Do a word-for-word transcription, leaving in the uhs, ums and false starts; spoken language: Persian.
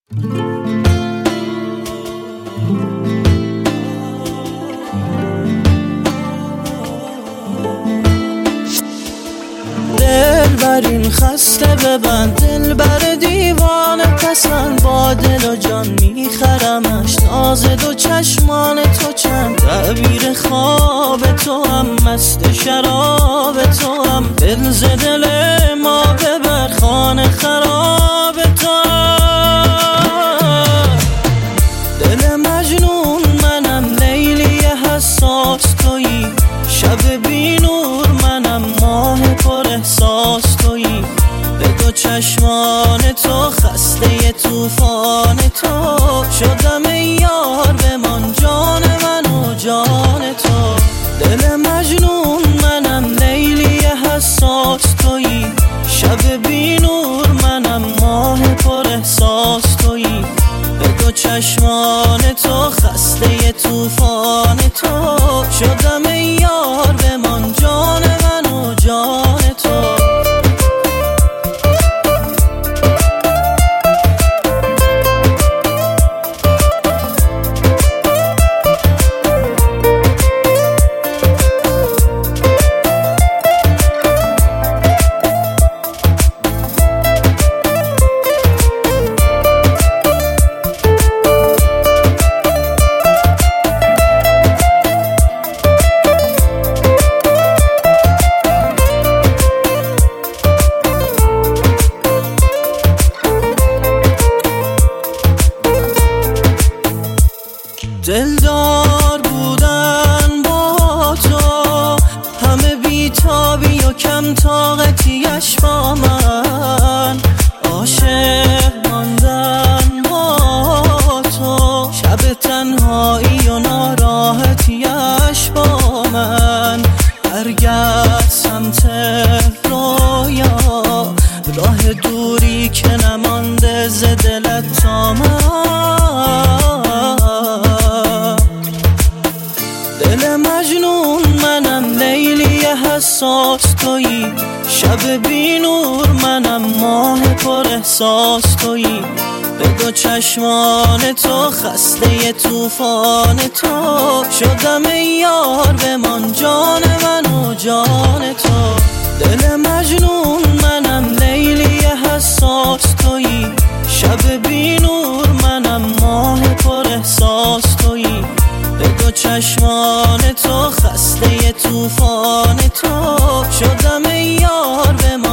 دلبرین خسته ببند، دلبر دیوانه پسند، با دل و جان میخرمش، ناز دو چشمان تو چند، تعبیر خواب تو هم، مست شراب تو هم، دل ز دل ما ببر، خانه خراب تو هم. دل مجنون منم، لیلی حساس تویی، شب بی نور منم، ماه پر احساس تویی، به دو چشمان تو خسته طوفان تو شدم ای یار، بمان جان من و جان تو. دل مجنون منم، لیلی حساس تویی، شب بی نور منم، ماه پر احساس تویی، به دو چشمان تو خسته طوفان تو شدم ای یار، بمان جان من و جان تو. دلدار بودن با تو، همه بیتابی و کم طاقتیش با من، عاشق ماندن با تو، شب تنهایی و ناراحتیش با من، برگرد سمت رویا، راه دوری که نمانده ز دلت تا من. دل مجنون منم، لیلی حساس تویی، شب بی نور منم، ماه پر احساس تویی، به دو چشمان تو خسته طوفان تو شدم ای یار، بمان جان من و جان تو. دل مجنون منم، لیلی حساس تویی، شب بی نور منم، ماه پر احساس تویی، به دو چشمان تو خسته طوفان تو شدم ای یار، به